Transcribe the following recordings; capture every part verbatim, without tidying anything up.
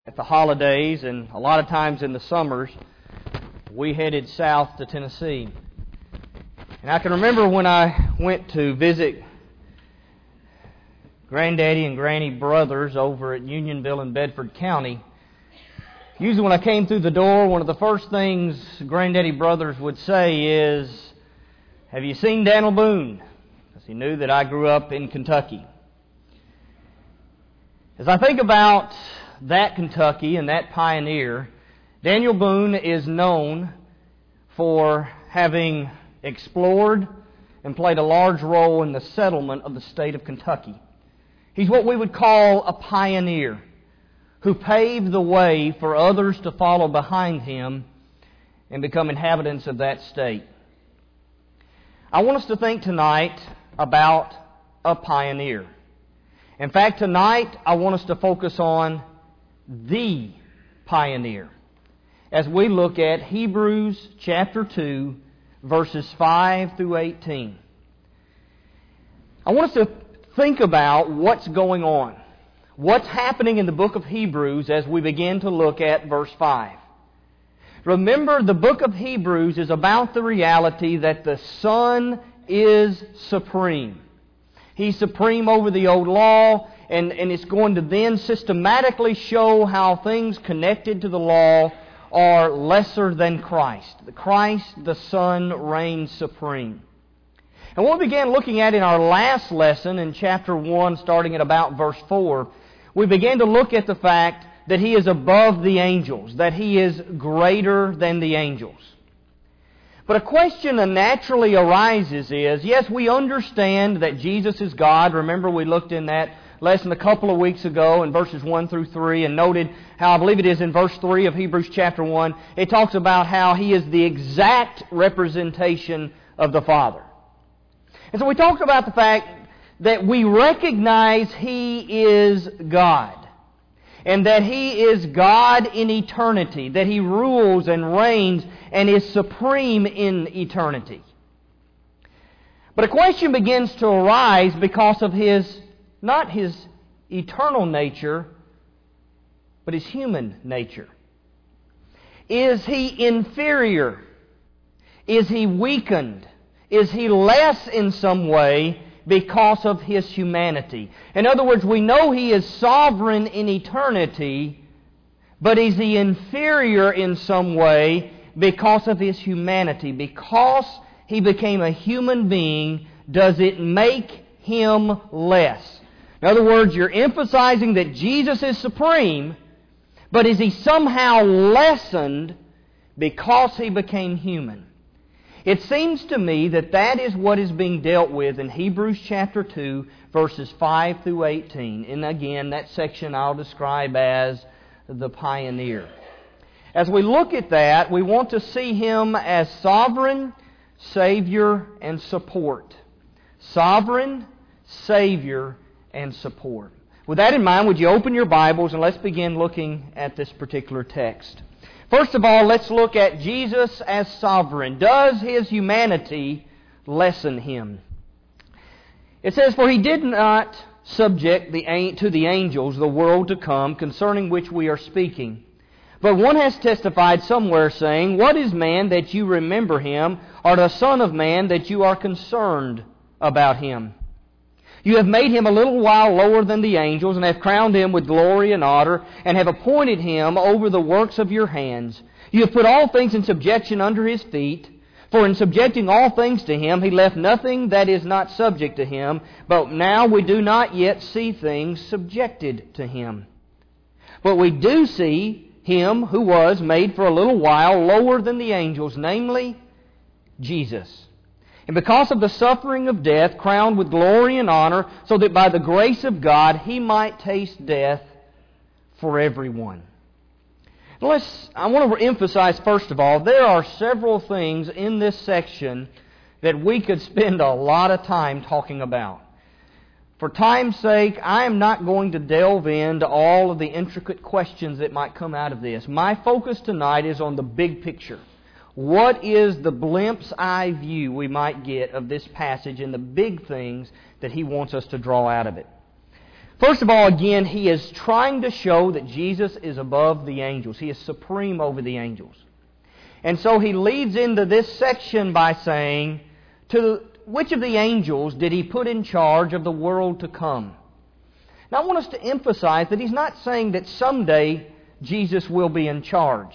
At the holidays and a lot of times in the summers, we headed south to Tennessee. And I can remember when I went to visit Granddaddy and Granny Brothers over at Unionville in Bedford County. Usually when I came through the door, one of the first things Granddaddy Brothers would say is, "Have you seen Daniel Boone?" Because he knew that I grew up in Kentucky. As I think about that Kentucky and that pioneer, Daniel Boone is known for having explored and played a large role in the settlement of the state of Kentucky. He's what we would call a pioneer who paved the way for others to follow behind him and become inhabitants of that state. I want us to think tonight about a pioneer. In fact, tonight I want us to focus on the pioneer as we look at Hebrews chapter two, verses five through eighteen. I want us to think about what's going on, what's happening in the book of Hebrews as we begin to look at verse five. Remember, the book of Hebrews is about the reality that the Son is supreme. He's supreme over the old law, and, and it's going to then systematically show how things connected to the law are lesser than Christ. The Christ, the Son, reigns supreme. And what we began looking at in our last lesson in chapter one, starting at about verse four, we began to look at the fact that He is above the angels, that He is greater than the angels. But a question that naturally arises is, yes, we understand that Jesus is God. Remember, we looked in that lesson a couple of weeks ago in verses one through three and noted how, I believe it is in verse three of Hebrews chapter one, it talks about how He is the exact representation of the Father. And so we talked about the fact that we recognize He is God, and that He is God in eternity, that He rules and reigns and is supreme in eternity. But a question begins to arise because of His, not His eternal nature, but His human nature. Is He inferior? Is He weakened? Is He less in some way because of His humanity? In other words, we know He is sovereign in eternity, but is He inferior in some way because of His humanity? Because He became a human being, does it make Him less? In other words, you're emphasizing that Jesus is supreme, but is He somehow lessened because He became human? It seems to me that that is what is being dealt with in Hebrews chapter two, verses five through eighteen. And again, that section I'll describe as the pioneer. As we look at that, we want to see Him as sovereign, Savior, and support. Sovereign, Savior, and support. With that in mind, would you open your Bibles and let's begin looking at this particular text. First of all, let's look at Jesus as sovereign. Does His humanity lessen Him? It says, "For He did not subject the, to the angels the world to come, concerning which we are speaking. But one has testified somewhere, saying, What is man that you remember him, or the Son of Man that you are concerned about him? You have made Him a little while lower than the angels, and have crowned Him with glory and honor, and have appointed Him over the works of your hands. You have put all things in subjection under His feet. For in subjecting all things to Him, He left nothing that is not subject to Him. But now we do not yet see things subjected to Him. But we do see Him who was made for a little while lower than the angels, namely Jesus. And because of the suffering of death, crowned with glory and honor, so that by the grace of God He might taste death for everyone." Now let's, I want to emphasize, first of all, there are several things in this section that we could spend a lot of time talking about. For time's sake, I am not going to delve into all of the intricate questions that might come out of this. My focus tonight is on the big picture. What is the glimpse eye view we might get of this passage and the big things that he wants us to draw out of it? First of all, again, he is trying to show that Jesus is above the angels. He is supreme over the angels. And so he leads into this section by saying, to which of the angels did he put in charge of the world to come? Now I want us to emphasize that he's not saying that someday Jesus will be in charge.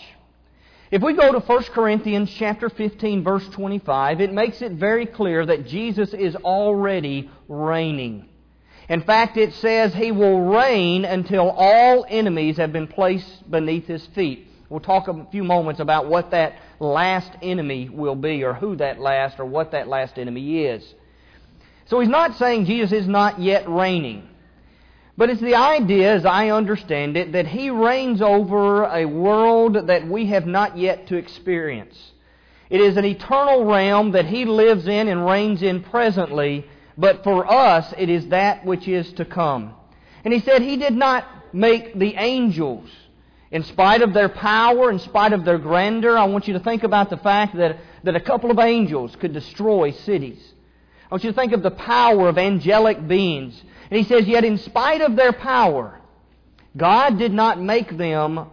If we go to First Corinthians chapter fifteen, verse twenty-five, it makes it very clear that Jesus is already reigning. In fact, it says He will reign until all enemies have been placed beneath His feet. We'll talk a few moments about what that last enemy will be, or who that last, or what that last enemy is. So He's not saying Jesus is not yet reigning. But it's the idea, as I understand it, that He reigns over a world that we have not yet to experience. It is an eternal realm that He lives in and reigns in presently, but for us it is that which is to come. And He said He did not make the angels. In spite of their power, in spite of their grandeur, I want you to think about the fact that, that a couple of angels could destroy cities. I want you to think of the power of angelic beings. And He says, yet in spite of their power, God did not make them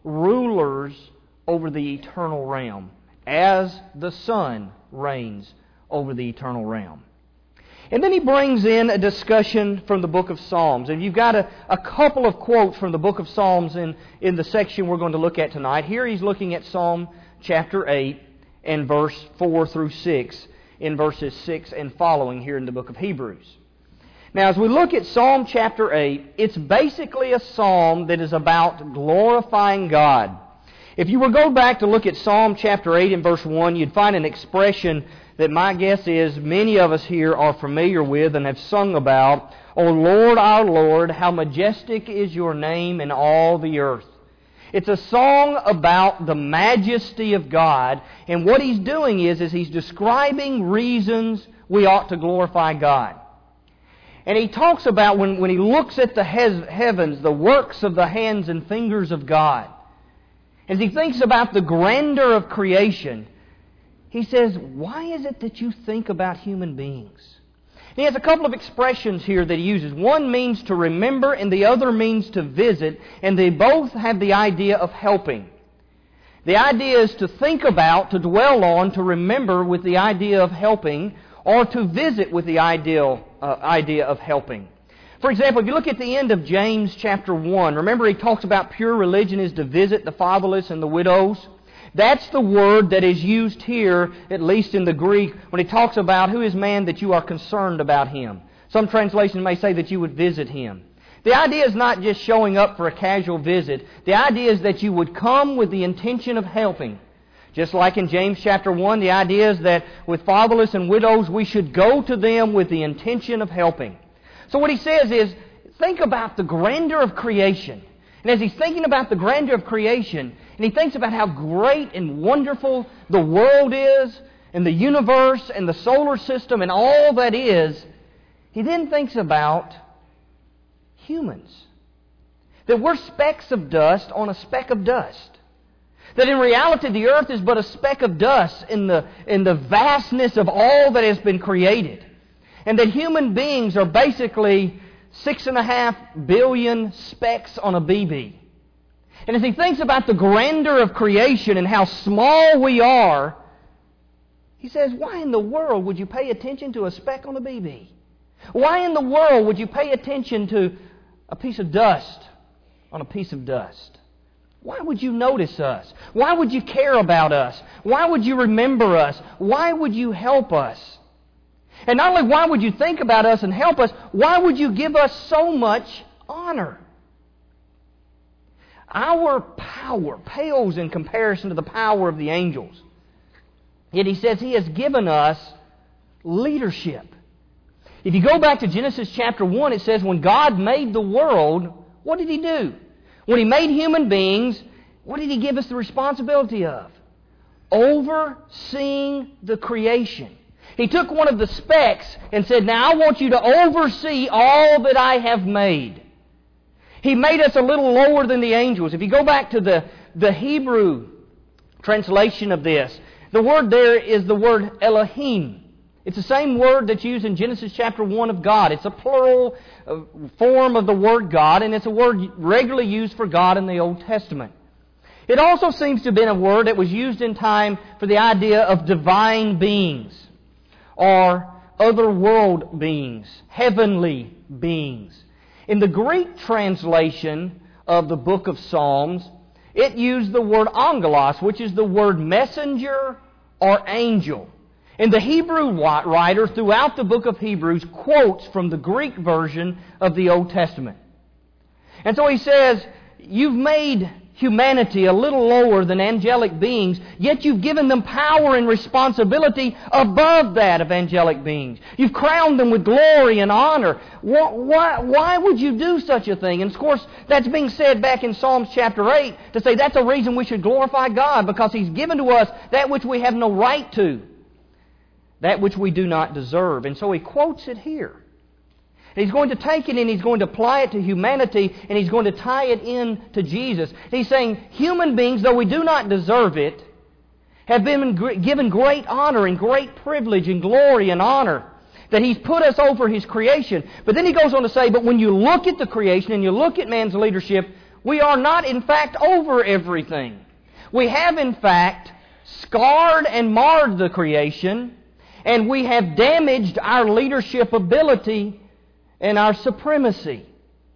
rulers over the eternal realm, as the Son reigns over the eternal realm. And then he brings in a discussion from the book of Psalms. And you've got a, a couple of quotes from the book of Psalms in, in the section we're going to look at tonight. Here he's looking at Psalm chapter eight and verse four through six, in verses six and following here in the book of Hebrews. Now, as we look at Psalm chapter eight, it's basically a psalm that is about glorifying God. If you were to go back to look at Psalm chapter eight and verse one, you'd find an expression that my guess is many of us here are familiar with and have sung about. O Lord, our Lord, how majestic is Your name in all the earth. It's a song about the majesty of God, and what he's doing is, is he's describing reasons we ought to glorify God. And he talks about when, when he looks at the he- heavens, the works of the hands and fingers of God. As he thinks about the grandeur of creation, he says, why is it that you think about human beings? And he has a couple of expressions here that he uses. One means to remember and the other means to visit, and they both have the idea of helping. The idea is to think about, to dwell on, to remember with the idea of helping, or to visit with the ideal, uh, idea of helping. For example, if you look at the end of James chapter one, remember he talks about pure religion is to visit the fatherless and the widows. That's the word that is used here, at least in the Greek, when he talks about who is man that you are concerned about him. Some translations may say that you would visit him. The idea is not just showing up for a casual visit. The idea is that you would come with the intention of helping. Just like in James chapter one, the idea is that with fatherless and widows, we should go to them with the intention of helping. So what he says is, think about the grandeur of creation. And as he's thinking about the grandeur of creation, and he thinks about how great and wonderful the world is, and the universe, and the solar system, and all that is, he then thinks about humans. That we're specks of dust on a speck of dust. That in reality the earth is but a speck of dust in the, in the vastness of all that has been created. And that human beings are basically six and a half billion specks on a B B. And as he thinks about the grandeur of creation and how small we are, he says, why in the world would you pay attention to a speck on a B B? Why in the world would you pay attention to a piece of dust on a piece of dust? Why would you notice us? Why would you care about us? Why would you remember us? Why would you help us? And not only why would you think about us and help us, why would you give us so much honor? Our power pales in comparison to the power of the angels. Yet he says He has given us leadership. If you go back to Genesis chapter one, it says when God made the world, what did He do? When He made human beings, what did He give us the responsibility of? Overseeing the creation. He took one of the specks and said, now I want you to oversee all that I have made. He made us a little lower than the angels. If you go back to the, the Hebrew translation of this, the word there is the word Elohim. It's the same word that's used in Genesis chapter one of God. It's a plural form of the word God, and it's a word regularly used for God in the Old Testament. It also seems to have been a word that was used in time for the idea of divine beings, or other world beings, heavenly beings. In the Greek translation of the book of Psalms, it used the word angelos, which is the word messenger or angel. And the Hebrew writer throughout the book of Hebrews quotes from the Greek version of the Old Testament. And so he says, you've made humanity a little lower than angelic beings, yet you've given them power and responsibility above that of angelic beings. You've crowned them with glory and honor. Why, why would you do such a thing? And of course, that's being said back in Psalms chapter eight to say that's a reason we should glorify God, because He's given to us that which we have no right to, that which we do not deserve. And so he quotes it here. He's going to take it and He's going to apply it to humanity, and He's going to tie it in to Jesus. He's saying human beings, though we do not deserve it, have been given great honor and great privilege and glory and honor, that He's put us over His creation. But then He goes on to say, but when you look at the creation and you look at man's leadership, we are not in fact over everything. We have in fact scarred and marred the creation, and we have damaged our leadership ability and our supremacy.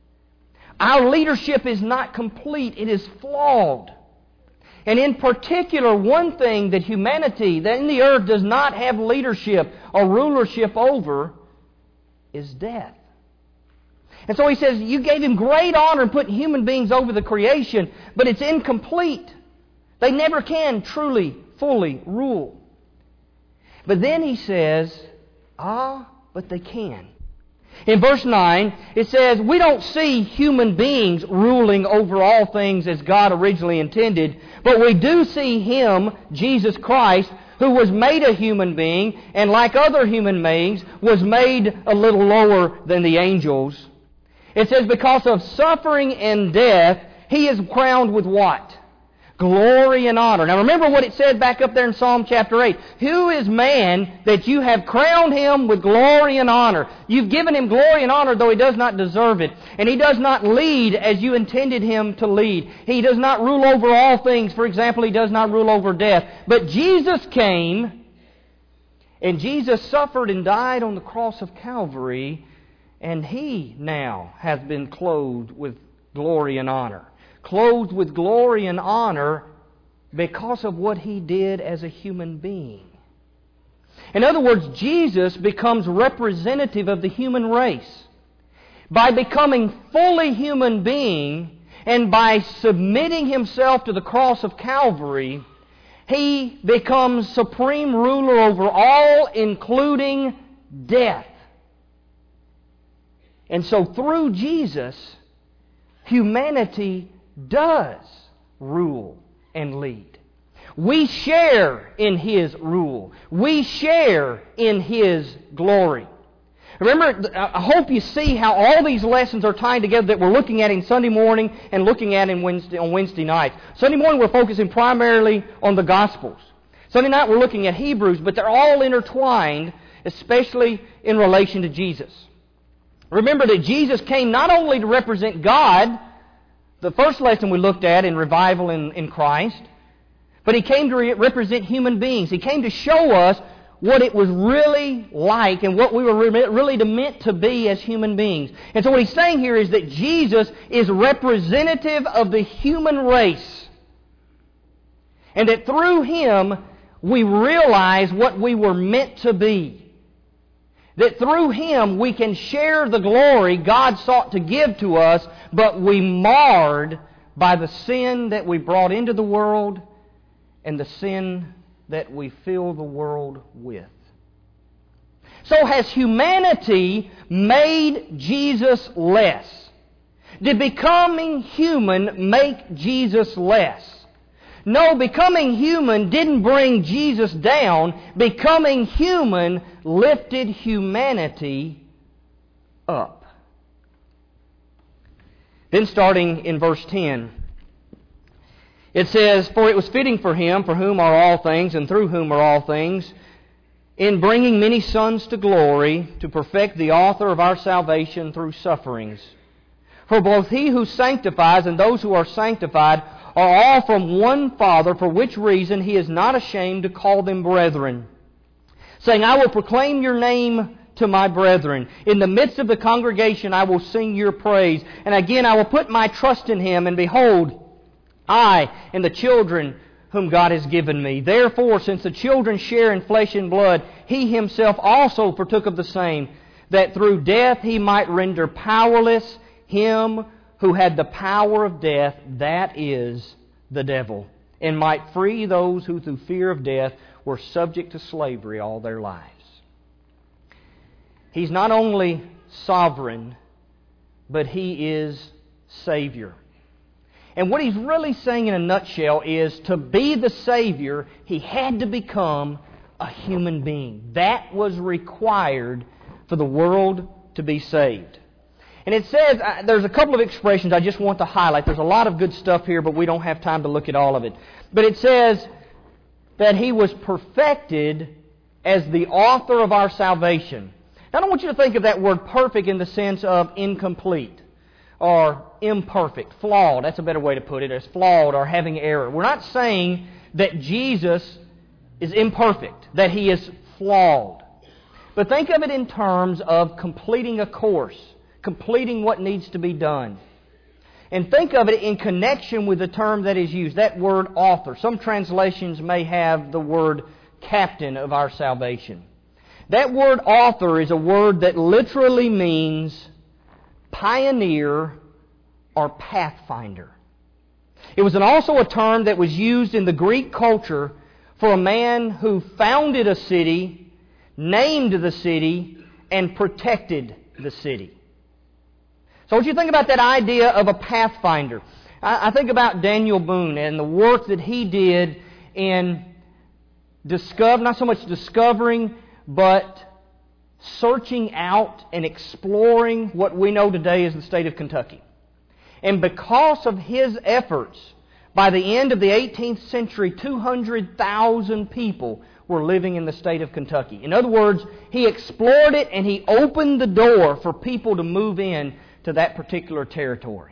Our leadership is not complete. It is flawed. And in particular, one thing that humanity, that in the earth does not have leadership or rulership over, is death. And so he says, you gave Him great honor in putting human beings over the creation, but it's incomplete. They never can truly, fully rule. But then he says, ah, but they can. In verse nine, it says, we don't see human beings ruling over all things as God originally intended, but we do see Him, Jesus Christ, who was made a human being, and like other human beings, was made a little lower than the angels. It says, because of suffering and death, He is crowned with what? Glory and honor. Now remember what it said back up there in Psalm chapter eight. Who is man that you have crowned him with glory and honor? You've given him glory and honor, though he does not deserve it. And he does not lead as you intended him to lead. He does not rule over all things. For example, he does not rule over death. But Jesus came, and Jesus suffered and died on the cross of Calvary, and He now has been clothed with glory and honor. Clothed with glory and honor because of what He did as a human being. In other words, Jesus becomes representative of the human race. By becoming fully human being and by submitting Himself to the cross of Calvary, He becomes supreme ruler over all, including death. And so through Jesus, humanity does rule and lead. We share in His rule. We share in His glory. Remember, I hope you see how all these lessons are tied together that we're looking at in Sunday morning and looking at in Wednesday, on Wednesday nights. Sunday morning we're focusing primarily on the Gospels. Sunday night we're looking at Hebrews, but they're all intertwined, especially in relation to Jesus. Remember that Jesus came not only to represent God, the first lesson we looked at in revival in, in Christ, but He came to re- represent human beings. He came to show us what it was really like and what we were re- really meant to be as human beings. And so what He's saying here is that Jesus is representative of the human race. And that through Him we realize what we were meant to be. That through Him we can share the glory God sought to give to us, but we marred by the sin that we brought into the world and the sin that we fill the world with. So has humanity made Jesus less? Did becoming human make Jesus less? No, becoming human didn't bring Jesus down. Becoming human lifted humanity up. Then starting in verse ten, it says, for it was fitting for Him, for whom are all things, and through whom are all things, in bringing many sons to glory, to perfect the author of our salvation through sufferings. For both He who sanctifies and those who are sanctified are all from one Father, for which reason He is not ashamed to call them brethren, saying, I will proclaim your name to my brethren. In the midst of the congregation I will sing your praise. And again I will put my trust in Him, and behold, I and the children whom God has given me. Therefore, since the children share in flesh and blood, He Himself also partook of the same, that through death He might render powerless him who had the power of death, that is, the devil, and might free those who through fear of death were subject to slavery all their lives. He's not only sovereign, but He is Savior. And what He's really saying in a nutshell is, to be the Savior, He had to become a human being. That was required for the world to be saved. And it says, uh, there's a couple of expressions I just want to highlight. There's a lot of good stuff here, but we don't have time to look at all of it. But it says that He was perfected as the author of our salvation. Now, I don't want you to think of that word perfect in the sense of incomplete or imperfect, flawed. That's a better way to put it, as flawed or having error. We're not saying that Jesus is imperfect, that He is flawed. But think of it in terms of completing a course, completing what needs to be done. And think of it in connection with the term that is used, that word author. Some translations may have the word captain of our salvation. That word author is a word that literally means pioneer or pathfinder. It was also a term that was used in the Greek culture for a man who founded a city, named the city, and protected the city. So what you think about that idea of a pathfinder? I, I think about Daniel Boone and the work that he did in discover, not so much discovering, but searching out and exploring what we know today as the state of Kentucky. And because of his efforts, by the end of the eighteenth century, two hundred thousand people were living in the state of Kentucky. In other words, he explored it and he opened the door for people to move in to that particular territory.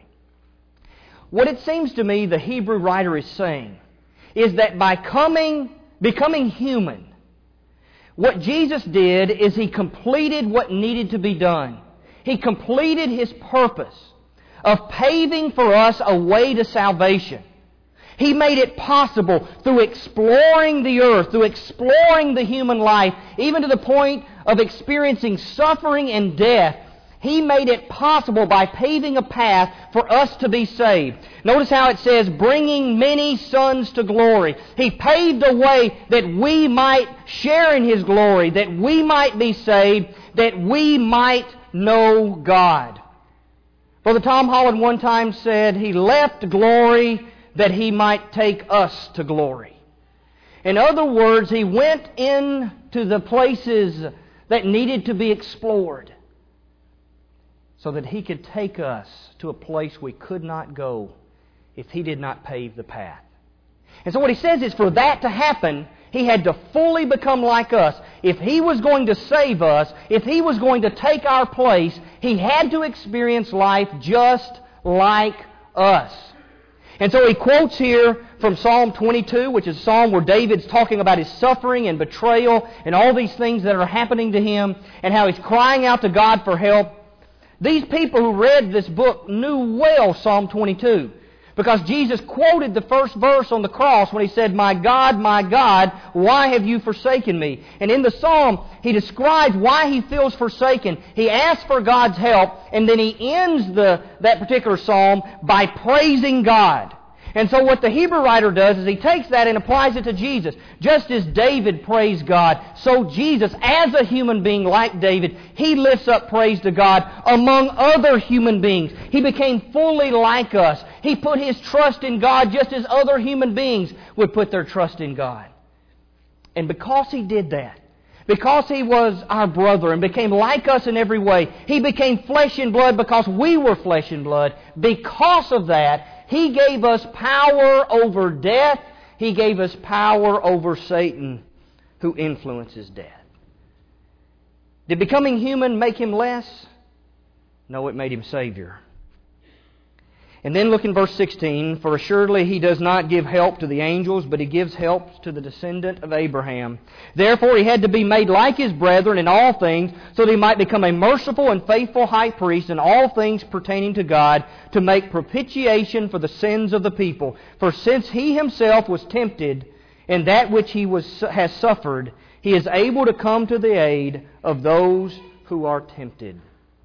What it seems to me the Hebrew writer is saying is that by coming, becoming human, what Jesus did is He completed what needed to be done. He completed His purpose of paving for us a way to salvation. He made it possible through exploring the earth, through exploring the human life, even to the point of experiencing suffering and death. He made it possible by paving a path for us to be saved. Notice how it says, bringing many sons to glory. He paved a way that we might share in His glory, that we might be saved, that we might know God. Brother Tom Holland one time said, He left glory that He might take us to glory. In other words, He went into the places that needed to be explored, so that He could take us to a place we could not go if He did not pave the path. And so what He says is, for that to happen, He had to fully become like us. If He was going to save us, if He was going to take our place, He had to experience life just like us. And so he quotes here from Psalm twenty-two, which is a psalm where David's talking about his suffering and betrayal and all these things that are happening to him, and how he's crying out to God for help. These people who read this book knew well Psalm twenty-two, because Jesus quoted the first verse on the cross when He said, My God, my God, why have you forsaken me? And in the psalm, He describes why He feels forsaken. He asks for God's help, and then He ends the, that particular psalm by praising God. And so what the Hebrew writer does is he takes that and applies it to Jesus. Just as David praised God, so Jesus, as a human being like David, He lifts up praise to God among other human beings. He became fully like us. He put His trust in God just as other human beings would put their trust in God. And because He did that, because He was our brother and became like us in every way, He became flesh and blood because we were flesh and blood. Because of that, He gave us power over death. He gave us power over Satan, who influences death. Did becoming human make Him less? No, it made Him Savior. And then look in verse sixteen. For assuredly He does not give help to the angels, but He gives help to the descendant of Abraham. Therefore He had to be made like His brethren in all things, so that He might become a merciful and faithful high priest in all things pertaining to God, to make propitiation for the sins of the people. For since He Himself was tempted in that which He was, has suffered, He is able to come to the aid of those who are tempted.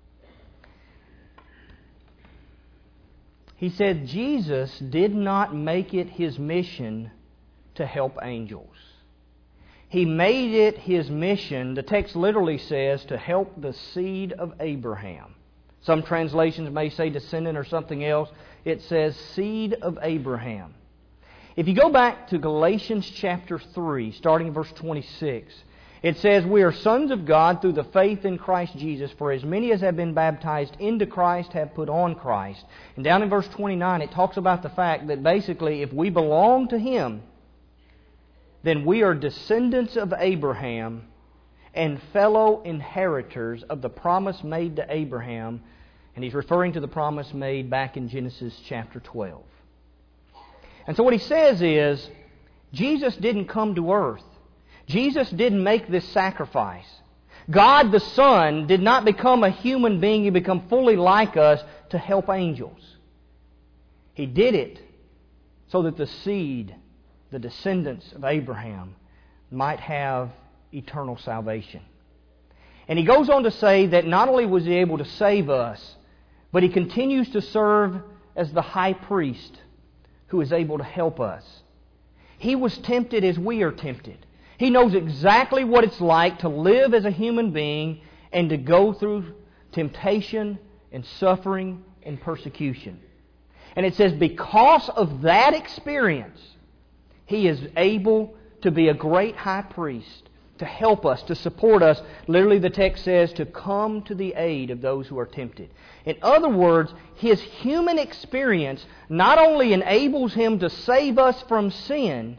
He said Jesus did not make it His mission to help angels. He made it His mission, the text literally says, to help the seed of Abraham. Some translations may say descendant or something else. It says seed of Abraham. If you go back to Galatians chapter three, starting in verse twenty-six, it says, we are sons of God through the faith in Christ Jesus, for as many as have been baptized into Christ have put on Christ. And down in verse twenty-nine, it talks about the fact that basically if we belong to Him, then we are descendants of Abraham and fellow inheritors of the promise made to Abraham. And he's referring to the promise made back in Genesis chapter twelve. And so what he says is, Jesus didn't come to earth. Jesus didn't make this sacrifice. God the Son did not become a human being. He became fully like us to help angels. He did it so that the seed, the descendants of Abraham, might have eternal salvation. And he goes on to say that not only was He able to save us, but He continues to serve as the high priest who is able to help us. He was tempted as we are tempted. He knows exactly what it's like to live as a human being and to go through temptation and suffering and persecution. And it says because of that experience, He is able to be a great high priest, to help us, to support us. Literally the text says to come to the aid of those who are tempted. In other words, His human experience not only enables Him to save us from sin,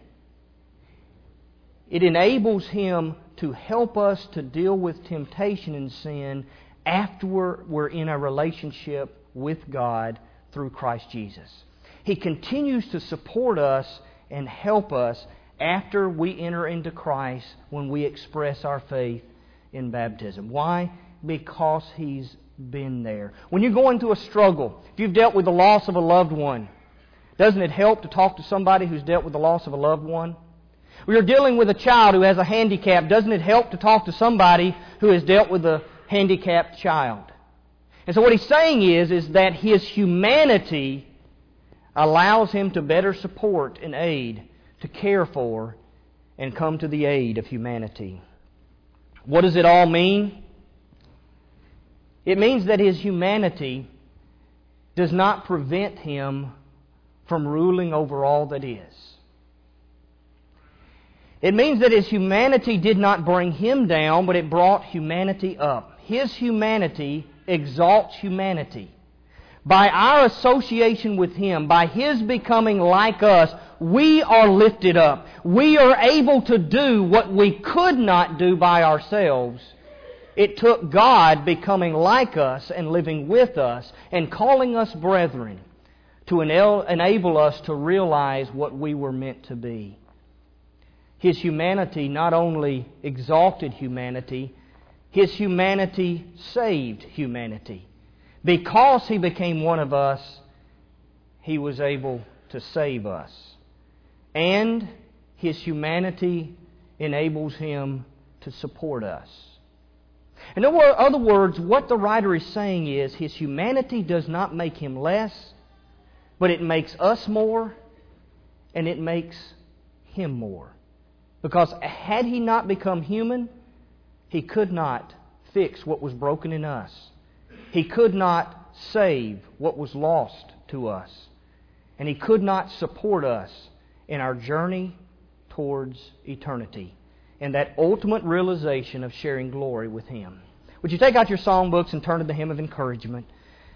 it enables Him to help us to deal with temptation and sin after we're in a relationship with God through Christ Jesus. He continues to support us and help us after we enter into Christ when we express our faith in baptism. Why? Because He's been there. When you're going through a struggle, if you've dealt with the loss of a loved one, doesn't it help to talk to somebody who's dealt with the loss of a loved one? When you're dealing with a child who has a handicap, doesn't it help to talk to somebody who has dealt with a handicapped child? And so what he's saying is, is that His humanity allows Him to better support and aid, to care for, and come to the aid of humanity. What does it all mean? It means that His humanity does not prevent Him from ruling over all that is. It means that His humanity did not bring Him down, but it brought humanity up. His humanity exalts humanity. By our association with Him, by His becoming like us, we are lifted up. We are able to do what we could not do by ourselves. It took God becoming like us and living with us and calling us brethren to enable us to realize what we were meant to be. His humanity not only exalted humanity, His humanity saved humanity. Because He became one of us, He was able to save us. And His humanity enables Him to support us. In other words, what the writer is saying is His humanity does not make Him less, but it makes us more, and it makes Him more. Because had He not become human, He could not fix what was broken in us. He could not save what was lost to us. And He could not support us in our journey towards eternity and that ultimate realization of sharing glory with Him. Would you take out your songbooks and turn to the Hymn of Encouragement?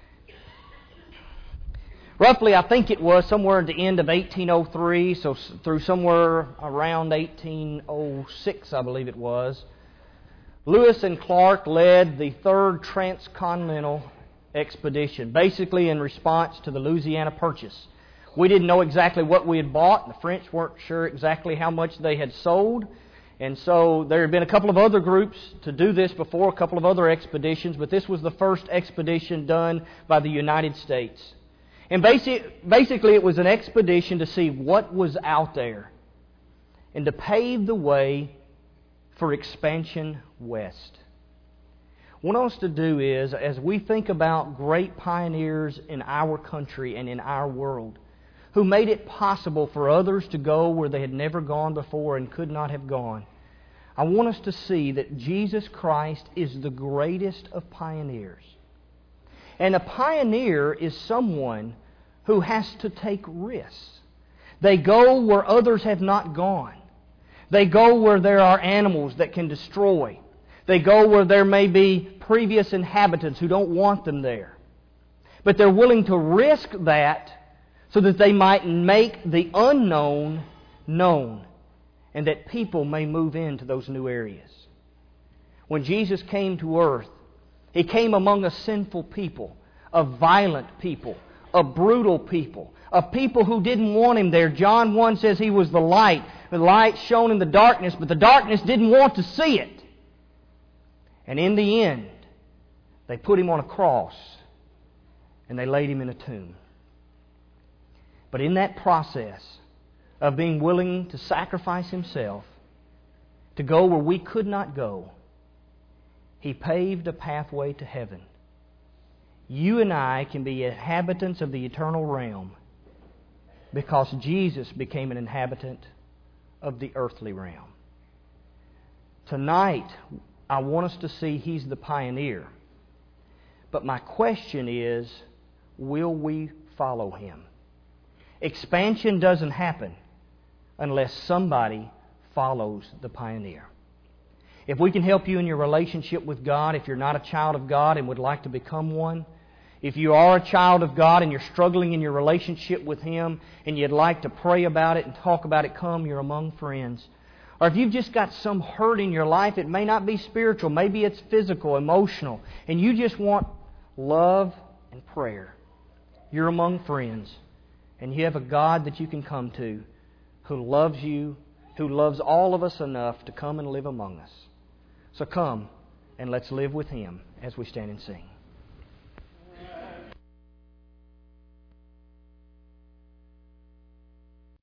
Roughly, I think it was somewhere at the end of eighteen oh three, so through somewhere around eighteen oh six, I believe it was, Lewis and Clark led the third transcontinental expedition, basically in response to the Louisiana Purchase. We didn't know exactly what we had bought. The French weren't sure exactly how much they had sold. And so there had been a couple of other groups to do this before, a couple of other expeditions, but this was the first expedition done by the United States. And basic, basically it was an expedition to see what was out there and to pave the way for expansion west. What I want us to do is, as we think about great pioneers in our country and in our world, who made it possible for others to go where they had never gone before and could not have gone, I want us to see that Jesus Christ is the greatest of pioneers. And a pioneer is someone who has to take risks. They go where others have not gone. They go where there are animals that can destroy. They go where there may be previous inhabitants who don't want them there. But they're willing to risk that so that they might make the unknown known, and that people may move into those new areas. When Jesus came to earth, He came among a sinful people, a violent people, a brutal people, a people who didn't want Him there. John one says He was the light. The light shone in the darkness, but the darkness didn't want to see it. And in the end, they put Him on a cross and they laid Him in a tomb. But in that process of being willing to sacrifice Himself to go where we could not go, He paved a pathway to heaven. You and I can be inhabitants of the eternal realm because Jesus became an inhabitant of the earthly realm. Tonight, I want us to see He's the pioneer. But my question is, will we follow Him? Expansion doesn't happen unless somebody follows the pioneer. If we can help you in your relationship with God, if you're not a child of God and would like to become one, if you are a child of God and you're struggling in your relationship with Him and you'd like to pray about it and talk about it, come, you're among friends. Or if you've just got some hurt in your life, it may not be spiritual, maybe it's physical, emotional, and you just want love and prayer. You're among friends, and you have a God that you can come to who loves you, who loves all of us enough to come and live among us. So come and let's live with Him as we stand and sing.